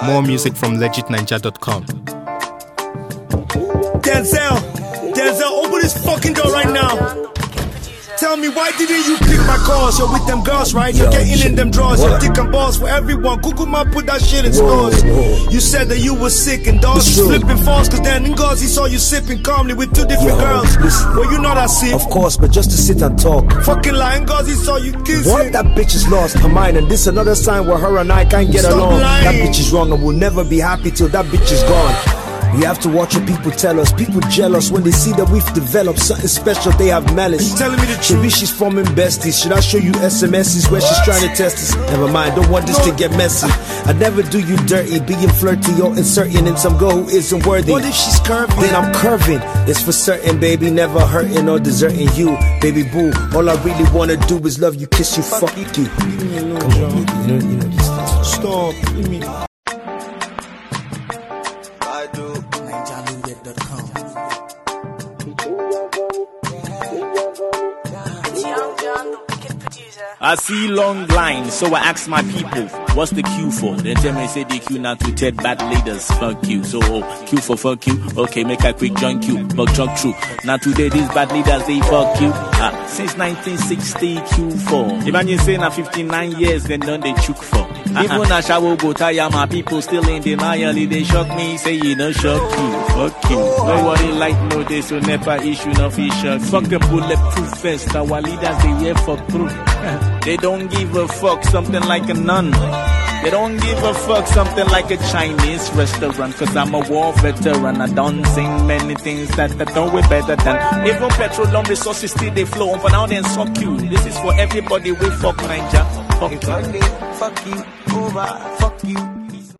More music from legitninja.com. Denzel, open this fucking door right now. Tell me, why didn't you pick my calls? You're with them girls, right? You're getting in them drawers. You're dick and balls for everyone. Google my put that shit in stores. You said that you were sick and dogs flipping false. Cause then in Gazi saw you sipping calmly with two different girls. Well, you know that sick. Of course, but just to sit and talk. Fucking lying, Gazi saw you kissing. What? That bitch is lost her mind. And this another sign where her and I can't get along. Lying. That bitch is wrong and we'll never be happy till that bitch is gone. We have to watch what people tell us. People jealous when they see that we've developed something special. They have malice. Telling me the truth. Maybe she's forming besties. Should I show you SMSs where she's trying to test us? Never mind, don't want this to get messy. I never do you dirty, being flirty or inserting in some girl who isn't worthy. What if she's curving? Then I'm curving. It's for certain, baby. Never hurting or deserting you, baby boo. All I really wanna do is love you, kiss you, fuck you. Come on, you know this. Stop. Give me. I see long lines, so I ask my people, what's the queue for? Then tell me, say the queue now to tell bad leaders, fuck you. So, queue for fuck you. Okay, make a quick join queue, but chunk true. Now today, these bad leaders, they fuck you. Since 1960, queue for. Imagine saying 59 years, then done they chook for. Even a shower go tire, my people still in denial. They shock me, say you don't shock you. Fuck you. Nobody like no this, so never issue no fish shock. Fuck the bulletproof vest, our leaders, they wear fuck proof. They don't give a fuck, something like a nun. They don't give a fuck, something like a Chinese restaurant. Cause I'm a war veteran. I don't sing many things that I know way better than. Even petroleum resources still they flow on for now then suck you. This is for everybody we fuck Ninja. Fuck you. Fuck you, over, fuck you.